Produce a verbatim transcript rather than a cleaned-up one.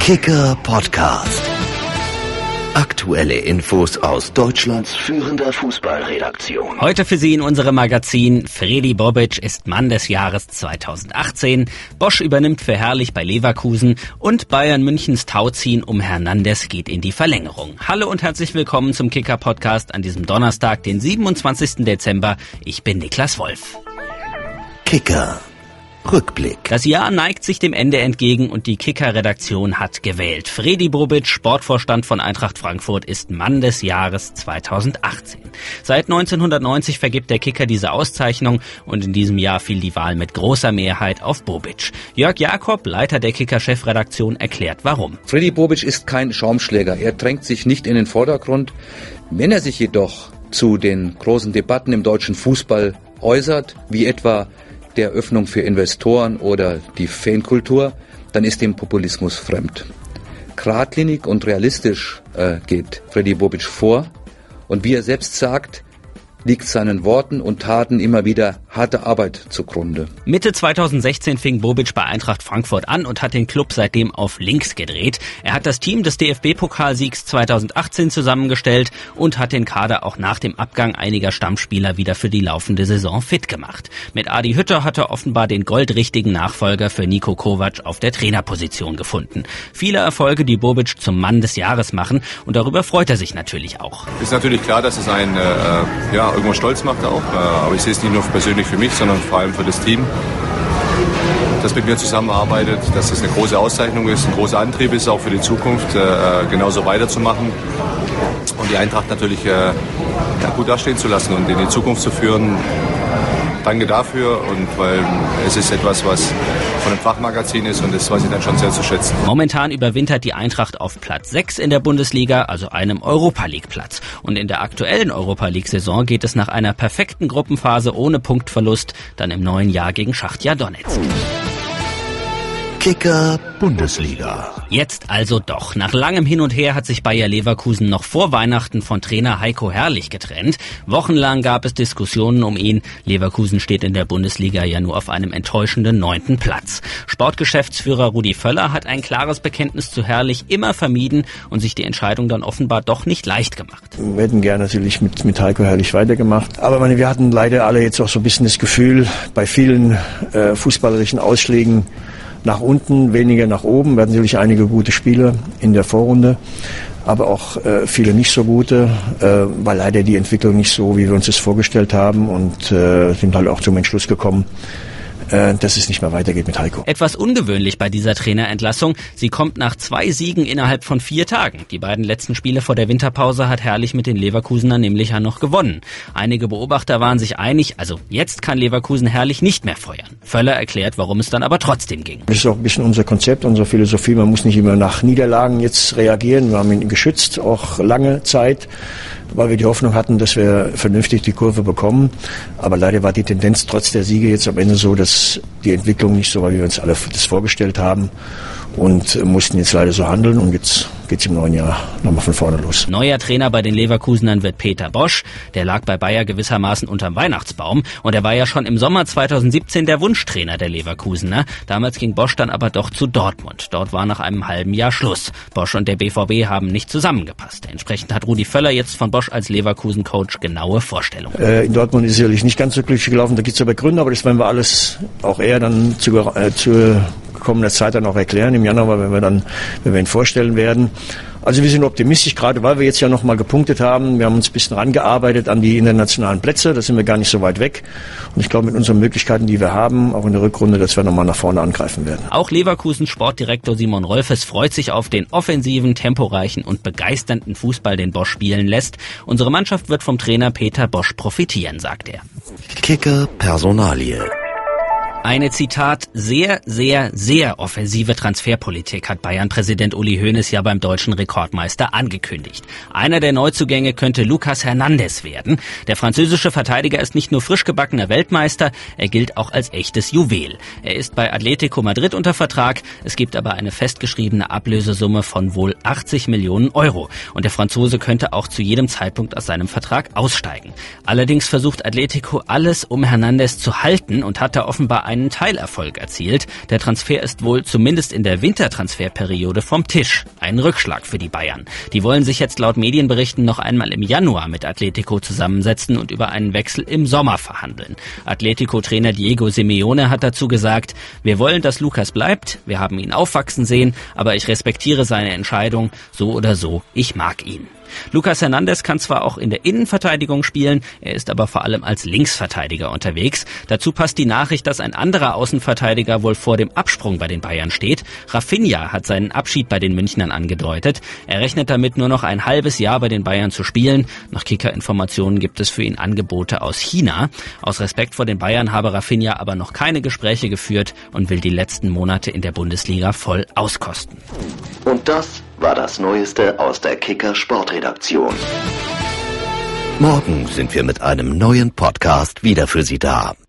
Kicker Podcast. Aktuelle Infos aus Deutschlands führender Fußballredaktion. Heute für Sie in unserem Magazin: Fredi Bobic ist Mann des Jahres zweitausendachtzehn, Bosch übernimmt für Herrlich bei Leverkusen und Bayern Münchens Tauziehen um Hernandez geht in die Verlängerung. Hallo und herzlich willkommen zum Kicker Podcast an diesem Donnerstag, den siebenundzwanzigsten Dezember. Ich bin Niklas Wolf. Kicker Rückblick. Das Jahr neigt sich dem Ende entgegen und die Kicker-Redaktion hat gewählt. Fredi Bobic, Sportvorstand von Eintracht Frankfurt, ist Mann des Jahres zweitausendachtzehn. Seit neunzehnhundertneunzig vergibt der Kicker diese Auszeichnung und in diesem Jahr fiel die Wahl mit großer Mehrheit auf Bobic. Jörg Jakob, Leiter der Kicker-Chefredaktion, erklärt warum. Fredi Bobic ist kein Schaumschläger. Er drängt sich nicht in den Vordergrund. Wenn er sich jedoch zu den großen Debatten im deutschen Fußball äußert, wie etwa der Öffnung für Investoren oder die Fankultur, dann ist dem Populismus fremd. Geradlinig und realistisch äh, geht Fredi Bobic vor und wie er selbst sagt, liegt seinen Worten und Taten immer wieder harte Arbeit zugrunde. Mitte zweitausendsechzehn fing Bobic bei Eintracht Frankfurt an und hat den Club seitdem auf links gedreht. Er hat das Team des D F B-Pokalsiegs zweitausendachtzehn zusammengestellt und hat den Kader auch nach dem Abgang einiger Stammspieler wieder für die laufende Saison fit gemacht. Mit Adi Hütter hat er offenbar den goldrichtigen Nachfolger für Niko Kovac auf der Trainerposition gefunden. Viele Erfolge, die Bobic zum Mann des Jahres machen, und darüber freut er sich natürlich auch. Ist natürlich klar, dass es ein äh, ja, irgendwo stolz macht auch, aber ich sehe es nicht nur persönlich für mich, sondern vor allem für das Team, das mit mir zusammenarbeitet, dass das eine große Auszeichnung ist, ein großer Antrieb ist, auch für die Zukunft, äh, genauso weiterzumachen und die Eintracht natürlich äh, ja, gut dastehen zu lassen und in die Zukunft zu führen. Danke dafür, und weil es ist etwas, was von einem Fachmagazin ist, und das weiß ich dann schon sehr zu schätzen. Momentan überwintert die Eintracht auf Platz sechs in der Bundesliga, also einem Europa-League-Platz. Und in der aktuellen Europa-League-Saison geht es nach einer perfekten Gruppenphase ohne Punktverlust dann im neuen Jahr gegen Schachtja Donezk. Kicker Bundesliga. Jetzt also doch. Nach langem Hin und Her hat sich Bayer Leverkusen noch vor Weihnachten von Trainer Heiko Herrlich getrennt. Wochenlang gab es Diskussionen um ihn. Leverkusen steht in der Bundesliga ja nur auf einem enttäuschenden neunten Platz. Sportgeschäftsführer Rudi Völler hat ein klares Bekenntnis zu Herrlich immer vermieden und sich die Entscheidung dann offenbar doch nicht leicht gemacht. Wir hätten gerne natürlich mit, mit Heiko Herrlich weitergemacht. Aber meine, wir hatten leider alle jetzt auch so ein bisschen das Gefühl, bei vielen äh, fußballerischen Ausschlägen nach unten, weniger nach oben. Wir hatten natürlich einige gute Spiele in der Vorrunde, aber auch äh, viele nicht so gute, äh, weil leider die Entwicklung nicht so, wie wir uns das vorgestellt haben, und äh, sind halt auch zum Entschluss gekommen, äh, dass es nicht mehr weitergeht mit Heiko. Etwas ungewöhnlich bei dieser Trainerentlassung: Sie kommt nach zwei Siegen innerhalb von vier Tagen. Die beiden letzten Spiele vor der Winterpause hat Herrlich mit den Leverkusenern nämlich ja noch gewonnen. Einige Beobachter waren sich einig, also jetzt kann Leverkusen Herrlich nicht mehr feuern. Völler erklärt, warum es dann aber trotzdem ging. Das ist auch ein bisschen unser Konzept, unsere Philosophie. Man muss nicht immer nach Niederlagen jetzt reagieren. Wir haben ihn geschützt, auch lange Zeit, weil wir die Hoffnung hatten, dass wir vernünftig die Kurve bekommen. Aber leider war die Tendenz trotz der Siege jetzt am Ende so, dass die Entwicklung nicht so war, wie wir uns alle das vorgestellt haben, und mussten jetzt leider so handeln, und jetzt geht's im neuen Jahr nochmal von vorne los. Neuer Trainer bei den Leverkusenern wird Peter Bosch. Der lag bei Bayer gewissermaßen unterm Weihnachtsbaum, und er war ja schon im Sommer zweitausendsiebzehn der Wunschtrainer der Leverkusener. Damals ging Bosch dann aber doch zu Dortmund. Dort war nach einem halben Jahr Schluss. Bosch und der B V B haben nicht zusammengepasst. Entsprechend hat Rudi Völler jetzt von Bosch als Leverkusen-Coach genaue Vorstellungen. Äh, in Dortmund ist sicherlich nicht ganz so glücklich gelaufen, da gibt's aber Gründe, aber das werden wir alles, auch er dann zu, äh, zu kommender Zeit dann auch erklären im Januar, wenn wir dann, wenn wir ihn vorstellen werden. Also wir sind optimistisch, gerade weil wir jetzt ja noch mal gepunktet haben. Wir haben uns ein bisschen rangearbeitet an die internationalen Plätze, da sind wir gar nicht so weit weg. Und ich glaube, mit unseren Möglichkeiten, die wir haben, auch in der Rückrunde, dass wir noch mal nach vorne angreifen werden. Auch Leverkusen Sportdirektor Simon Rolfes freut sich auf den offensiven, temporeichen und begeisternden Fußball, den Bosch spielen lässt. Unsere Mannschaft wird vom Trainer Peter Bosch profitieren, sagt er. Kicker Personalie. Eine, Zitat, sehr, sehr, sehr offensive Transferpolitik hat Bayern-Präsident Uli Hoeneß ja beim deutschen Rekordmeister angekündigt. Einer der Neuzugänge könnte Lucas Hernandez werden. Der französische Verteidiger ist nicht nur frisch gebackener Weltmeister, er gilt auch als echtes Juwel. Er ist bei Atletico Madrid unter Vertrag, es gibt aber eine festgeschriebene Ablösesumme von wohl achtzig Millionen Euro. Und der Franzose könnte auch zu jedem Zeitpunkt aus seinem Vertrag aussteigen. Allerdings versucht Atletico alles, um Hernandez zu halten, und hat da offenbar einen Teilerfolg erzielt. Der Transfer ist wohl zumindest in der Wintertransferperiode vom Tisch. Ein Rückschlag für die Bayern. Die wollen sich jetzt laut Medienberichten noch einmal im Januar mit Atletico zusammensetzen und über einen Wechsel im Sommer verhandeln. Atletico-Trainer Diego Simeone hat dazu gesagt, wir wollen, dass Lucas bleibt, wir haben ihn aufwachsen sehen, aber ich respektiere seine Entscheidung, so oder so, ich mag ihn. Lucas Hernandez kann zwar auch in der Innenverteidigung spielen, er ist aber vor allem als Linksverteidiger unterwegs. Dazu passt die Nachricht, dass ein anderer Außenverteidiger wohl vor dem Absprung bei den Bayern steht. Rafinha hat seinen Abschied bei den Münchnern angedeutet. Er rechnet damit, nur noch ein halbes Jahr bei den Bayern zu spielen. Nach Kicker-Informationen gibt es für ihn Angebote aus China. Aus Respekt vor den Bayern habe Rafinha aber noch keine Gespräche geführt und will die letzten Monate in der Bundesliga voll auskosten. Und das war das Neueste aus der Kicker Sportredaktion. Morgen sind wir mit einem neuen Podcast wieder für Sie da.